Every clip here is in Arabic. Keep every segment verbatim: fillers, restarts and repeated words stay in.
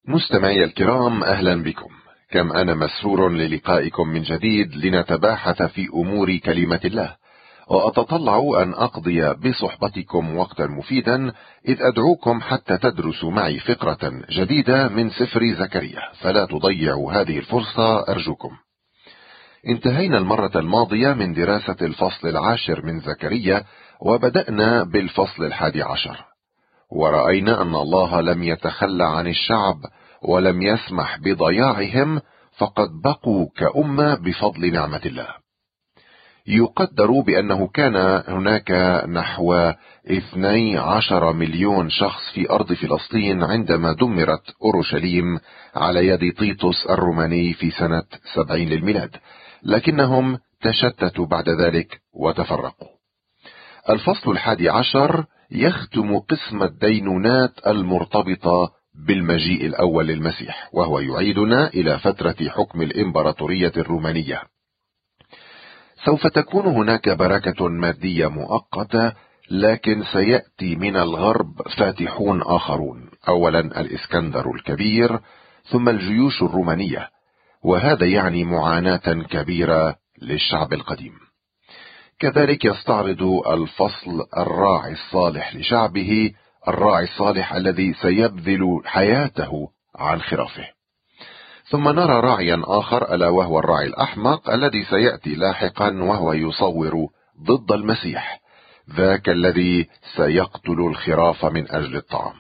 مستمعي الكرام، أهلا بكم. كم أنا مسرور للقائكم من جديد لنتباحث في أمور كلمة الله، وأتطلع أن أقضي بصحبتكم وقتا مفيدا، إذ أدعوكم حتى تدرسوا معي فقرة جديدة من سفر زكريا، فلا تضيعوا هذه الفرصة أرجوكم. انتهينا المرة الماضية من دراسة الفصل العاشر من زكريا، وبدأنا بالفصل الحادي عشر، ورأينا أن الله لم يتخلى عن الشعب ولم يسمح بضياعهم، فقد بقوا كأمة بفضل نعمة الله. يقدر بأنه كان هناك نحو اثني عشر مليون شخص في أرض فلسطين عندما دمرت أورشليم على يد تيتوس الروماني في سنة سبعين للميلاد، لكنهم تشتتوا بعد ذلك وتفرقوا. الفصل الحادي عشر يختم قسم الدينونات المرتبطة بالمجيء الأول للمسيح، وهو يعيدنا إلى فترة حكم الإمبراطورية الرومانية. سوف تكون هناك بركة مادية مؤقتة، لكن سيأتي من الغرب فاتحون آخرون، أولا الإسكندر الكبير ثم الجيوش الرومانية، وهذا يعني معاناة كبيرة للشعب القديم. كذلك يستعرض الفصل الراعي الصالح لشعبه، الراعي الصالح الذي سيبذل حياته عن خرافه. ثم نرى راعيا آخر، ألا وهو الراعي الأحمق الذي سيأتي لاحقا، وهو يصور ضد المسيح، ذاك الذي سيقتل الخراف من أجل الطعام.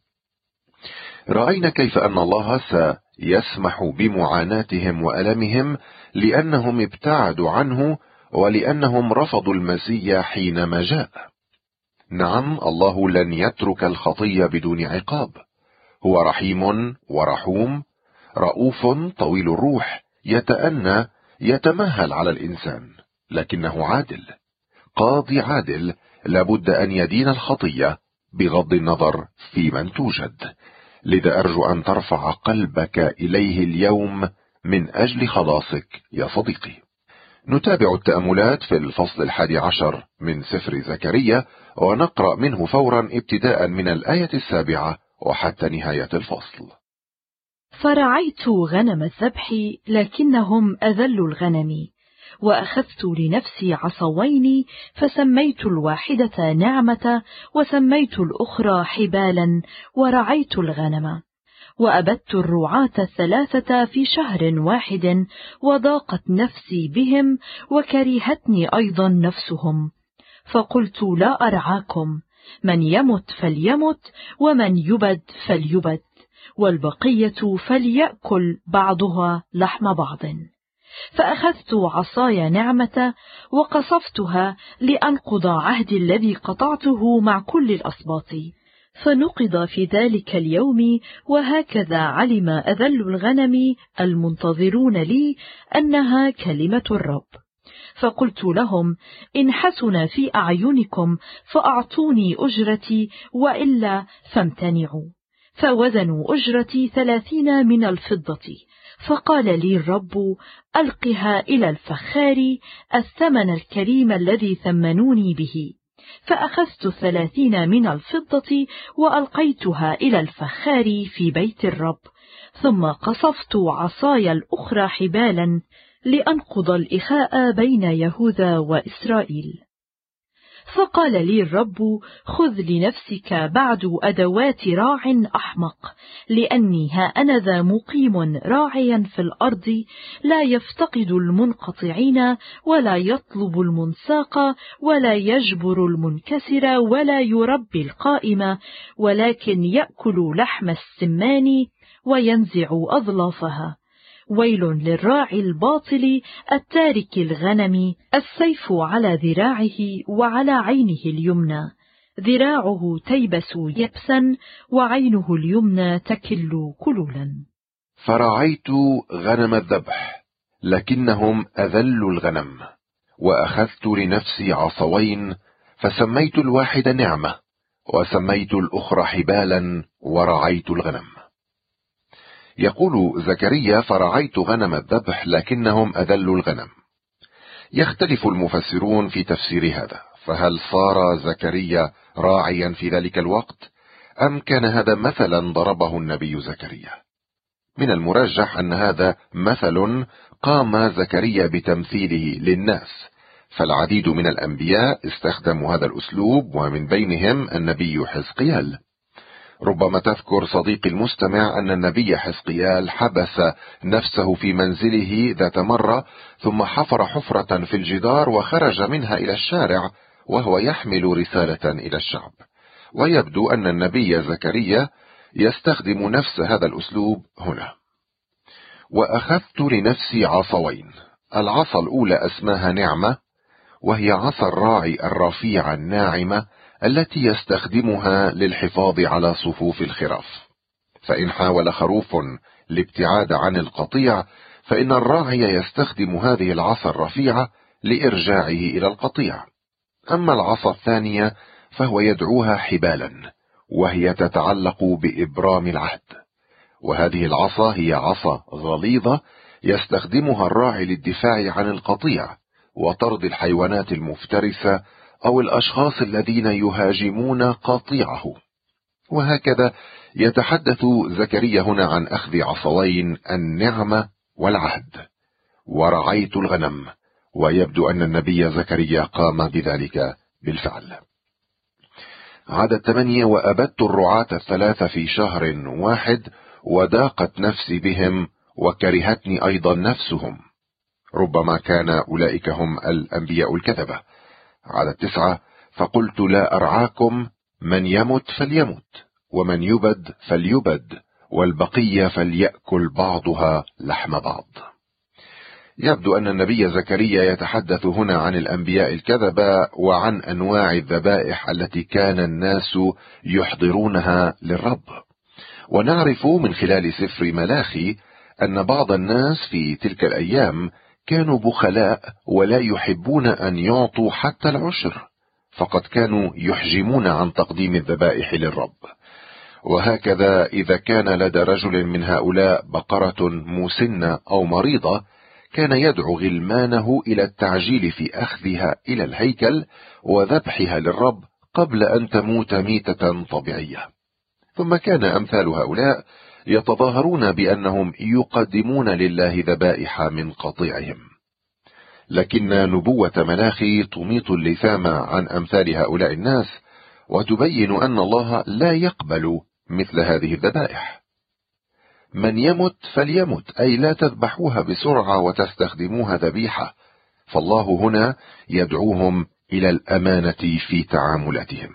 رأينا كيف أن الله سيسمح بمعاناتهم وألمهم لأنهم ابتعدوا عنه، ولأنهم رفضوا المسيح حينما جاء. نعم، الله لن يترك الخطية بدون عقاب. هو رحيم ورحوم، رؤوف طويل الروح، يتأنى، يتمهل على الإنسان، لكنه عادل، قاضي عادل، لابد أن يدين الخطية بغض النظر في من توجد. لذا أرجو أن ترفع قلبك إليه اليوم من أجل خلاصك يا صديقي. نتابع التأملات في الفصل الحادي عشر من سفر زكريا، ونقرأ منه فورا ابتداء من الآية السابعة وحتى نهاية الفصل. فرعيت غنم الذبح لكنهم أذلوا الغنم، وأخذت لنفسي عصوين، فسميت الواحدة نعمة وسميت الأخرى حبالا، ورعيت الغنم. وأبدت الرعاة الثلاثة في شهر واحد، وضاقت نفسي بهم، وكرهتني أيضا نفسهم. فقلت لا أرعاكم، من يمت فليمت، ومن يبد فليبد، والبقية فليأكل بعضها لحم بعض. فأخذت عصاي نعمة وقصفتها لأنقض عهدي الذي قطعته مع كل الأسباط، فنقض في ذلك اليوم. وهكذا علم أذل الغنم المنتظرون لي أنها كلمة الرب. فقلت لهم: إن حسن في أعينكم فأعطوني أجرتي، وإلا فامتنعوا. فوزنوا أجرتي ثلاثين من الفضة. فقال لي الرب: ألقها إلى الفخار، الثمن الكريم الذي ثمنوني به. فأخذت ثلاثين من الفضة وألقيتها إلى الفخار في بيت الرب. ثم قصفت عصاي الأخرى حبالا لأنقض الإخاء بين يهوذا وإسرائيل. فقال لي الرب: خذ لنفسك بعد أدوات راع أحمق، لأني ها أنا ذا مقيم راعيا في الأرض، لا يفتقد المنقطعين، ولا يطلب المنساق، ولا يجبر المنكسر، ولا يربي القائم، ولكن يأكل لحم السمان وينزع أظلافها. ويل للراعي الباطل التارك الغنم، السيف على ذراعه وعلى عينه اليمنى، ذراعه تيبس يبسا وعينه اليمنى تكل كلولا. فرعيت غنم الذبح لكنهم أذلوا الغنم، وأخذت لنفسي عصوين، فسميت الواحدة نعمة وسميت الأخرى حبالا، ورعيت الغنم. يقول زكريا: فرعيت غنم الذبح لكنهم أذلوا الغنم. يختلف المفسرون في تفسير هذا، فهل صار زكريا راعيا في ذلك الوقت، أم كان هذا مثلا ضربه النبي زكريا؟ من المرجح أن هذا مثل قام زكريا بتمثيله للناس، فالعديد من الأنبياء استخدموا هذا الأسلوب، ومن بينهم النبي حزقيال. ربما تذكر صديقي المستمع أن النبي حزقيال حبس نفسه في منزله ذات مرة، ثم حفر حفرة في الجدار وخرج منها إلى الشارع وهو يحمل رسالة إلى الشعب. ويبدو أن النبي زكريا يستخدم نفس هذا الأسلوب هنا. وأخذت لنفسي عصوين. العصا الأولى اسمها نعمة، وهي عصا الراعي الرفيعة الناعمة التي يستخدمها للحفاظ على صفوف الخراف، فإن حاول خروف الابتعاد عن القطيع فإن الراعي يستخدم هذه العصا الرفيعة لإرجاعه إلى القطيع. أما العصا الثانية فهو يدعوها حبالا، وهي تتعلق بإبرام العهد، وهذه العصا هي عصا غليظة يستخدمها الراعي للدفاع عن القطيع وطرد الحيوانات المفترسة أو الأشخاص الذين يهاجمون قطيعه. وهكذا يتحدث زكريا هنا عن أخذ عصوين، النعمة والعهد. ورعيت الغنم، ويبدو أن النبي زكريا قام بذلك بالفعل. عدد ثمانية: وأبدت الرعاة الثلاثة في شهر واحد، وضاقت نفسي بهم، وكرهتني أيضا نفسهم. ربما كان أولئك هم الأنبياء الكذبة. عدد تسعة: فقلت لا أرعاكم، من يمت فليمت، ومن يبد فليبد، والبقية فليأكل بعضها لحم بعض. يبدو أن النبي زكريا يتحدث هنا عن الأنبياء الكذبة وعن أنواع الذبائح التي كان الناس يحضرونها للرب. ونعرف من خلال سفر ملاخي أن بعض الناس في تلك الأيام كانوا بخلاء ولا يحبون أن يعطوا حتى العشر، فقد كانوا يحجمون عن تقديم الذبائح للرب. وهكذا إذا كان لدى رجل من هؤلاء بقرة مسنة أو مريضة، كان يدعو غلمانه إلى التعجيل في أخذها إلى الهيكل وذبحها للرب قبل أن تموت ميتة طبيعية. ثم كان أمثال هؤلاء يتظاهرون بأنهم يقدمون لله ذبائح من قطيعهم. لكن نبوة ملاخي تميط اللثام عن أمثال هؤلاء الناس، وتبين أن الله لا يقبل مثل هذه الذبائح. من يمت فليمت، أي لا تذبحوها بسرعة وتستخدموها ذبيحة، فالله هنا يدعوهم إلى الأمانة في تعاملاتهم.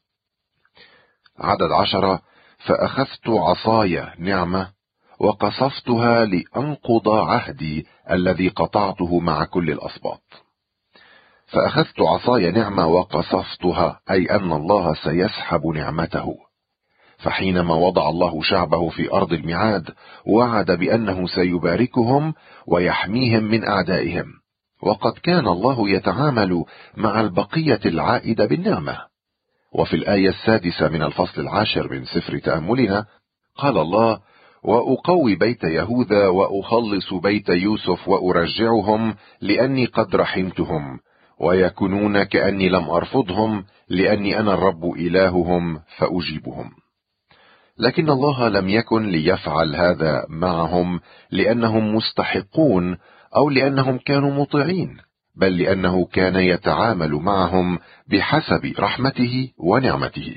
عدد عشرة: فأخذت عصاي نعمة وقصفتها لأنقض عهدي الذي قطعته مع كل الأسباط. فأخذت عصاي نعمة وقصفتها، أي أن الله سيسحب نعمته. فحينما وضع الله شعبه في أرض الميعاد وعد بأنه سيباركهم ويحميهم من أعدائهم، وقد كان الله يتعامل مع البقية العائدة بالنعمة. وفي الآية السادسة من الفصل العاشر من سفر تأملنا قال الله: وأقوي بيت يهوذا وأخلص بيت يوسف وأرجعهم لأني قد رحمتهم، ويكونون كأني لم أرفضهم، لأني أنا الرب إلههم فأجيبهم. لكن الله لم يكن ليفعل هذا معهم لأنهم مستحقون أو لأنهم كانوا مطيعين، بل لأنه كان يتعامل معهم بحسب رحمته ونعمته.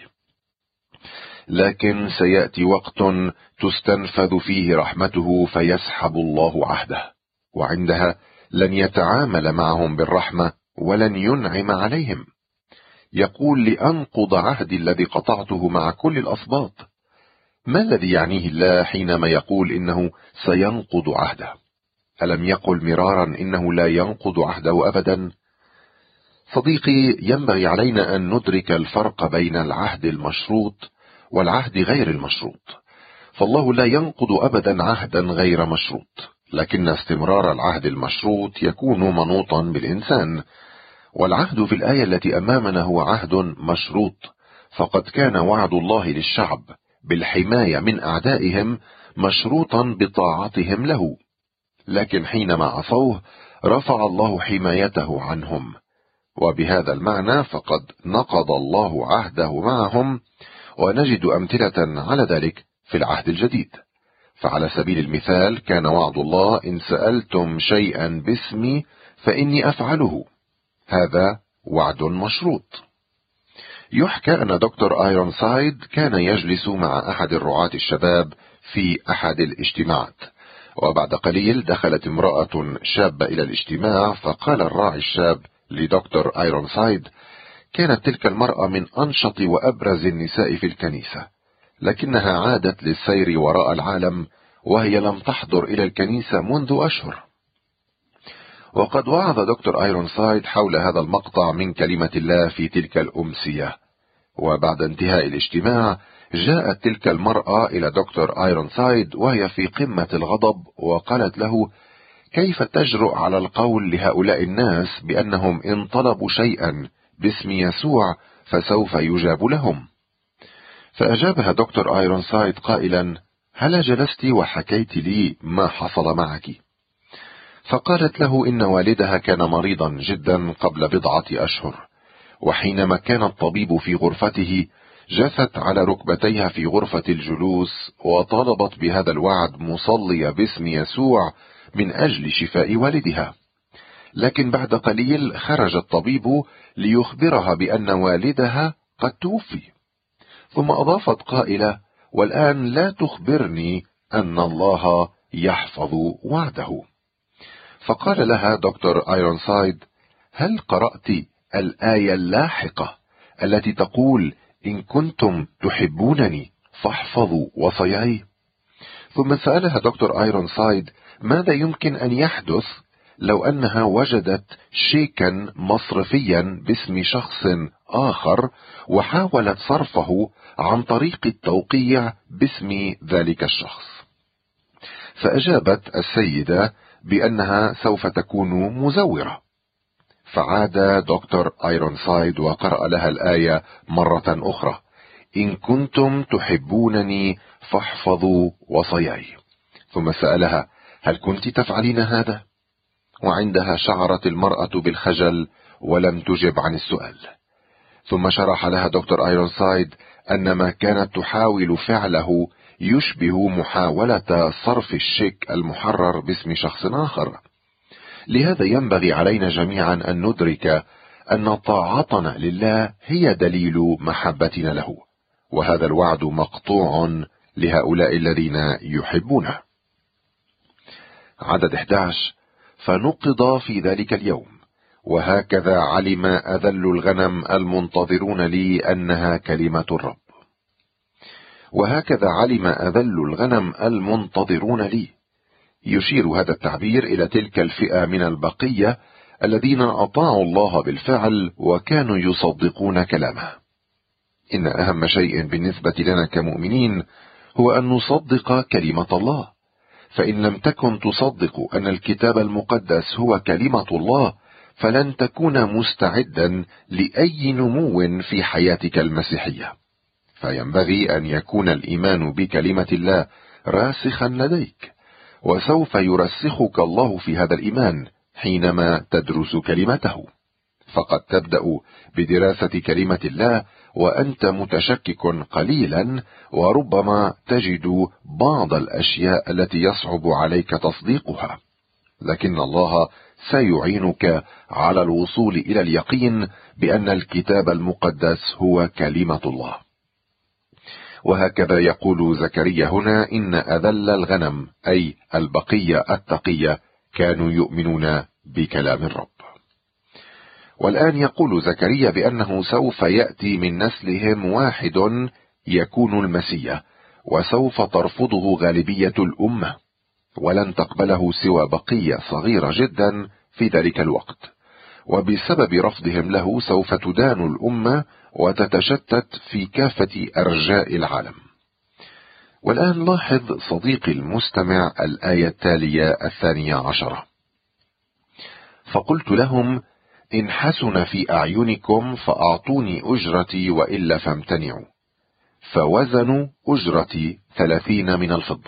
لكن سيأتي وقت تستنفذ فيه رحمته فيسحب الله عهده، وعندها لن يتعامل معهم بالرحمة ولن ينعم عليهم. يقول: لأنقض عهدي الذي قطعته مع كل الأسباط. ما الذي يعنيه الله حينما يقول إنه سينقض عهده؟ ألم يقل مرارا إنه لا ينقض عهده أبدا؟ صديقي، ينبغي علينا أن ندرك الفرق بين العهد المشروط والعهد غير المشروط. فالله لا ينقض أبدا عهدا غير مشروط، لكن استمرار العهد المشروط يكون منوطا بالإنسان. والعهد في الآية التي أمامنا هو عهد مشروط، فقد كان وعد الله للشعب بالحماية من أعدائهم مشروطا بطاعتهم له. لكن حينما عصوه رفع الله حمايته عنهم، وبهذا المعنى فقد نقض الله عهده معهم، ونجد أمثلة على ذلك في العهد الجديد. فعلى سبيل المثال كان وعد الله: إن سألتم شيئا باسمي فإني أفعله. هذا وعد مشروط. يحكى أن دكتور آيرونسايد كان يجلس مع أحد الرعاة الشباب في أحد الاجتماعات، وبعد قليل دخلت امرأة شابة إلى الاجتماع، فقال الراعي الشاب لدكتور آيرونسايد: كانت تلك المرأة من أنشط وأبرز النساء في الكنيسة، لكنها عادت للسير وراء العالم، وهي لم تحضر إلى الكنيسة منذ أشهر. وقد وعظ دكتور آيرونسايد حول هذا المقطع من كلمة الله في تلك الأمسية. وبعد انتهاء الاجتماع جاءت تلك المرأة إلى دكتور آيرونسايد وهي في قمة الغضب، وقالت له: كيف تجرؤ على القول لهؤلاء الناس بأنهم إن طلبوا شيئا باسم يسوع فسوف يجاب لهم؟ فأجابها دكتور آيرونسايد قائلا: هل جلست وحكيت لي ما حصل معك؟ فقالت له إن والدها كان مريضا جدا قبل بضعة أشهر، وحينما كان الطبيب في غرفته جثت على ركبتيها في غرفة الجلوس وطالبت بهذا الوعد مصلية باسم يسوع من أجل شفاء والدها. لكن بعد قليل خرج الطبيب ليخبرها بأن والدها قد توفي، ثم أضافت قائلة: والآن لا تخبرني أن الله يحفظ وعده. فقال لها دكتور آيرونسايد: هل قرأت الآية اللاحقة التي تقول: إن كنتم تحبونني فاحفظوا وصاياي؟ ثم سألها دكتور آيرونسايد ماذا يمكن أن يحدث لو أنها وجدت شيكا مصرفيا باسم شخص آخر وحاولت صرفه عن طريق التوقيع باسم ذلك الشخص. فأجابت السيدة بأنها سوف تكون مزورة. فعاد دكتور آيرونسايد وقرأ لها الآية مرة أخرى: إن كنتم تحبونني فاحفظوا وصاياي. ثم سألها: هل كنت تفعلين هذا؟ وعندها شعرت المرأة بالخجل ولم تجب عن السؤال. ثم شرح لها دكتور آيرونسايد أن ما كانت تحاول فعله يشبه محاولة صرف الشيك المحرر باسم شخص آخر. لهذا ينبغي علينا جميعا أن ندرك أن طاعتنا لله هي دليل محبتنا له، وهذا الوعد مقطوع لهؤلاء الذين يحبونه. عدد أحد عشر: فنقض في ذلك اليوم، وهكذا علم أذل الغنم المنتظرون لي أنها كلمة الرب. وهكذا علم أذل الغنم المنتظرون لي، يشير هذا التعبير إلى تلك الفئة من البقية الذين أطاعوا الله بالفعل وكانوا يصدقون كلامه. إن أهم شيء بالنسبة لنا كمؤمنين هو أن نصدق كلمة الله، فإن لم تكن تصدق أن الكتاب المقدس هو كلمة الله فلن تكون مستعدا لأي نمو في حياتك المسيحية. فينبغي أن يكون الإيمان بكلمة الله راسخا لديك، وسوف يرسخك الله في هذا الإيمان حينما تدرس كلمته. فقد تبدأ بدراسة كلمة الله وأنت متشكك قليلا، وربما تجد بعض الأشياء التي يصعب عليك تصديقها، لكن الله سيعينك على الوصول إلى اليقين بأن الكتاب المقدس هو كلمة الله. وهكذا يقول زكريا هنا: إن أذل الغنم أي البقية التقية كانوا يؤمنون بكلام الرب. والآن يقول زكريا بأنه سوف يأتي من نسلهم واحد يكون المسيح، وسوف ترفضه غالبية الأمة، ولن تقبله سوى بقية صغيرة جدا في ذلك الوقت، وبسبب رفضهم له سوف تدان الأمة وتتشتت في كافة أرجاء العالم. والآن لاحظ صديقي المستمع الآية التالية الثانية عشرة: فقلت لهم: إن حسن في أعينكم فأعطوني أجرتي، وإلا فامتنعوا. فوزنوا أجرتي ثلاثين من الفضة.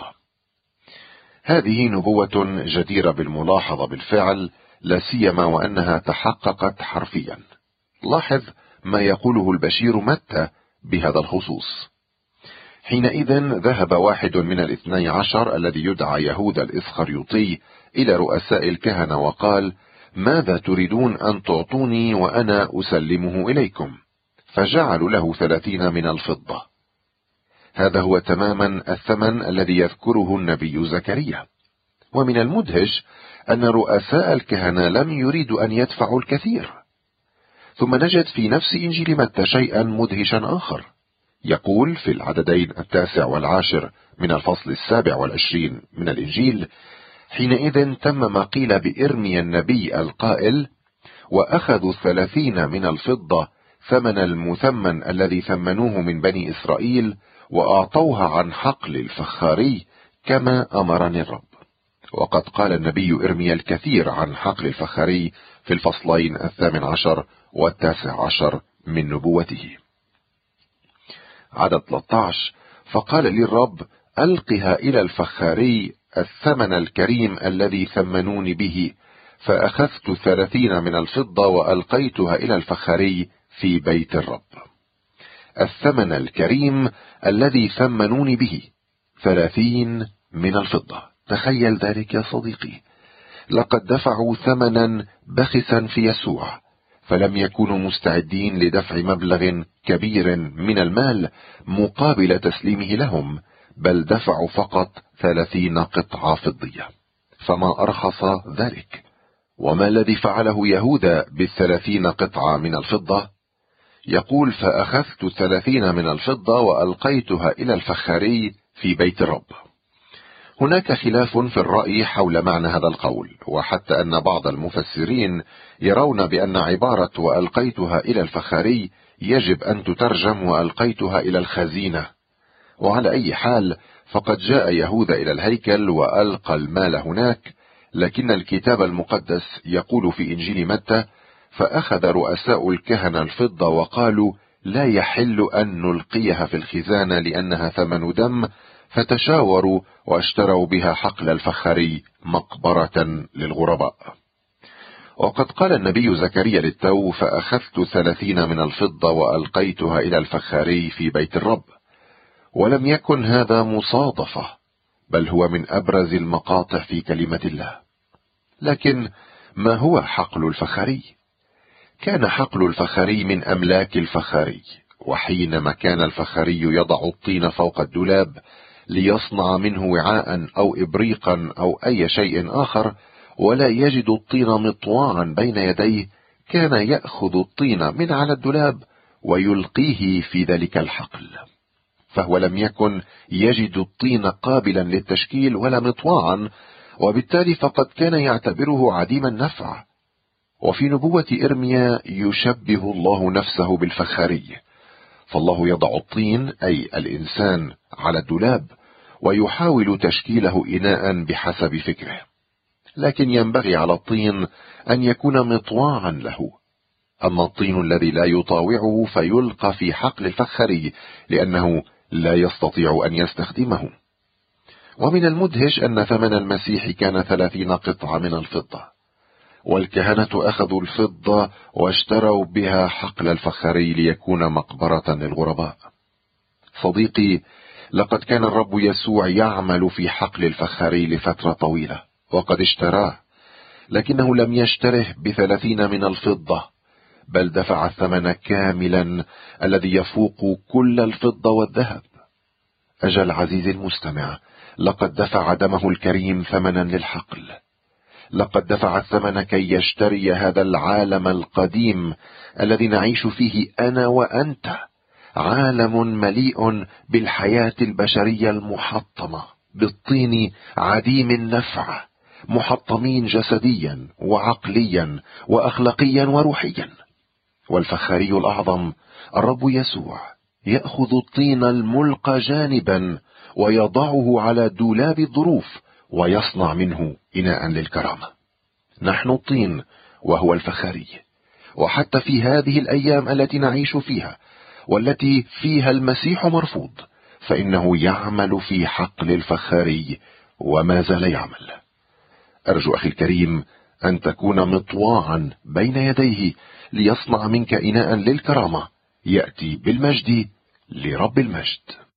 هذه نبوة جديرة بالملاحظة بالفعل، لا سيما وأنها تحققت حرفيا. لاحظ ما يقوله البشير متى بهذا الخصوص: حينئذ ذهب واحد من الاثني عشر الذي يدعى يهوذا الإسخريوطي إلى رؤساء الكهنة وقال: ماذا تريدون أن تعطوني وأنا أسلمه إليكم؟ فجعلوا له ثلاثين من الفضة. هذا هو تماما الثمن الذي يذكره النبي زكريا. ومن المدهش أن رؤساء الكهنة لم يريدوا أن يدفعوا الكثير. ثم نجد في نفس إنجيل متى شيئا مدهشا آخر، يقول في العددين التاسع والعاشر من الفصل السابع والعشرين من الإنجيل: حينئذ تم ما قيل بإرميا النبي القائل: وأخذوا الثلاثين من الفضة ثمن المثمن الذي ثمنوه من بني إسرائيل وأعطوها عن حقل الفخاري كما أمرني الرب. وقد قال النبي إرميا الكثير عن حقل الفخاري في الفصلين الثامن عشر والتاسع عشر من نبوته. عدد ثلاثة عشر: فقال لي الرب: ألقها إلى الفخاري الثمن الكريم الذي ثمنوني به، فأخذت ثلاثين من الفضة وألقيتها إلى الفخاري في بيت الرب. الثمن الكريم الذي ثمنوني به، ثلاثين من الفضة. تخيل ذلك يا صديقي، لقد دفعوا ثمنا بخسا في يسوع، فلم يكونوا مستعدين لدفع مبلغ كبير من المال مقابل تسليمه لهم، بل دفعوا فقط ثلاثين قطعة فضية. فما أرخص ذلك؟ وما الذي فعله يهوذا بالثلاثين قطعة من الفضة؟ يقول: فأخذت ثلاثين من الفضة وألقيتها إلى الفخاري في بيت الرب. هناك خلاف في الرأي حول معنى هذا القول، وحتى أن بعض المفسرين يرون بأن عبارة وألقيتها إلى الفخاري يجب أن تترجم وألقيتها إلى الخزينة. وعلى أي حال فقد جاء يهوذا إلى الهيكل وألقى المال هناك، لكن الكتاب المقدس يقول في إنجيل متى: فأخذ رؤساء الكهنة الفضة وقالوا: لا يحل أن نلقيها في الخزانة لأنها ثمن دم، فتشاوروا واشتروا بها حقل الفخاري مقبرة للغرباء. وقد قال النبي زكريا للتو: فأخذت ثلاثين من الفضة وألقيتها إلى الفخاري في بيت الرب. ولم يكن هذا مصادفة، بل هو من أبرز المقاطع في كلمة الله. لكن ما هو حقل الفخاري؟ كان حقل الفخاري من أملاك الفخاري، وحينما كان الفخاري يضع الطين فوق الدولاب ليصنع منه وعاء أو إبريقا أو أي شيء آخر، ولا يجد الطين مطواعا بين يديه، كان يأخذ الطين من على الدولاب ويلقيه في ذلك الحقل. فهو لم يكن يجد الطين قابلا للتشكيل ولا مطواعا، وبالتالي فقد كان يعتبره عديم النفع. وفي نبوة إرميا يشبه الله نفسه بالفخاري، فالله يضع الطين أي الإنسان على الدولاب ويحاول تشكيله إناء بحسب فكره، لكن ينبغي على الطين أن يكون مطواعا له. أما الطين الذي لا يطاوعه فيلقى في حقل الفخاري لأنه لا يستطيع أن يستخدمه. ومن المدهش أن ثمن المسيح كان ثلاثين قطعة من الفضة، والكهنة أخذوا الفضة واشتروا بها حقل الفخاري ليكون مقبرة للغرباء. صديقي، لقد كان الرب يسوع يعمل في حقل الفخاري لفترة طويلة وقد اشتراه، لكنه لم يشتره بثلاثين من الفضة، بل دفع الثمن كاملا الذي يفوق كل الفضة والذهب. أجل عزيزي المستمع، لقد دفع دمه الكريم ثمنا للحقل، لقد دفع الثمن كي يشتري هذا العالم القديم الذي نعيش فيه أنا وأنت، عالم مليء بالحياة البشرية المحطمة بالطين عديم النفع، محطمين جسديا وعقليا وأخلاقيا وروحيا. والفخاري الأعظم الرب يسوع يأخذ الطين الملقى جانبا ويضعه على دولاب الظروف ويصنع منه إناء للكرامة. نحن الطين وهو الفخاري. وحتى في هذه الأيام التي نعيش فيها والتي فيها المسيح مرفوض، فإنه يعمل في حقل الفخاري وما زال يعمل. أرجو أخي الكريم أن تكون مطواعا بين يديه ليصنع منك إناء للكرامة يأتي بالمجد لرب المجد.